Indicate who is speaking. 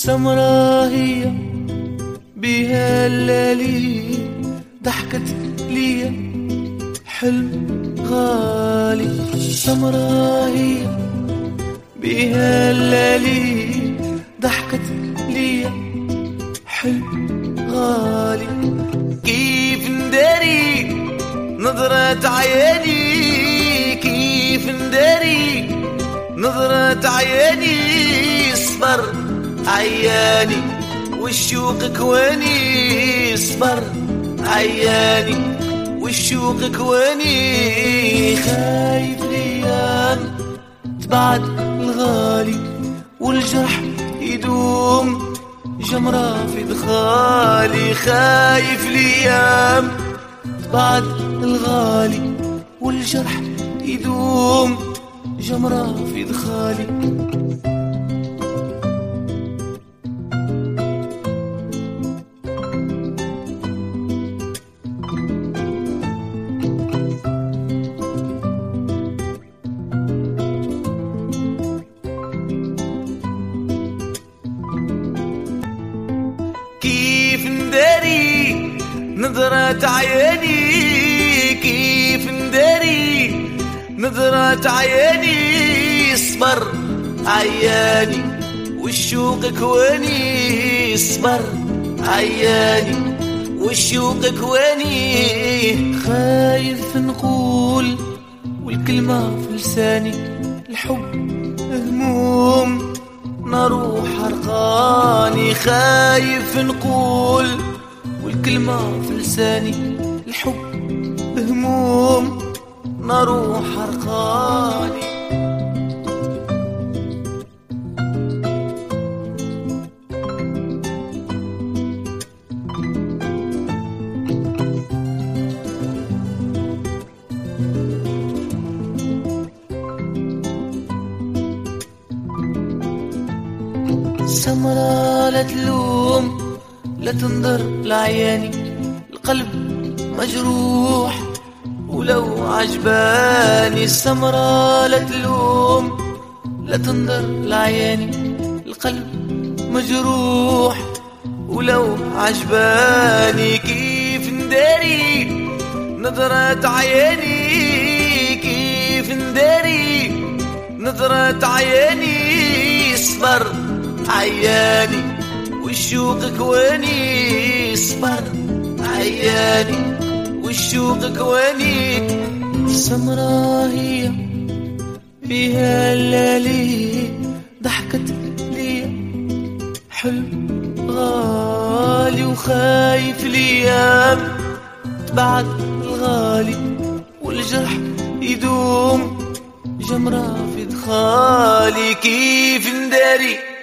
Speaker 1: سمرة هي بها الليالي ضحكت ليا حلم غالي. سمرة هي بها الليالي ضحكت ليا حلم غالي. كيف نداري نظرة عيني، كيف نداري نظرة عيني، صبر عياني والشوق كواني، صبر عياني والشوق كواني. خايف ليام تبعد الغالي والجرح يدوم جمرة في دخالي. خايف ليام تبعد الغالي والجرح يدوم جمرة في دخالي. كيف نداري نظرة عيني، كيف نداري نظرة عيني، صبر عياني والشوق كواني، صبر عياني والشوق كواني. خايف نقول والكلمة في لساني، الحب هموم نروح حرقاني. خايف نقول والكلمة في لساني، الحب هموم نروح حرقاني. سمرة لا تلوم لا تنظر لعياني، القلب مجروح ولو عجباني. سمرة لا تلوم لا تنظر لعياني، القلب مجروح ولو عجباني. كيف نداري نظرة عياني، كيف نداري نظرة عياني، صبر عياني والشوق كواني، صبر عياني والشوق كواني. سمرة هي بها الليالي ضحكت ليا حلم غالي. وخايف ليام بعد الغالي والجرح يدوم جمرة في دخالي. كيف نداري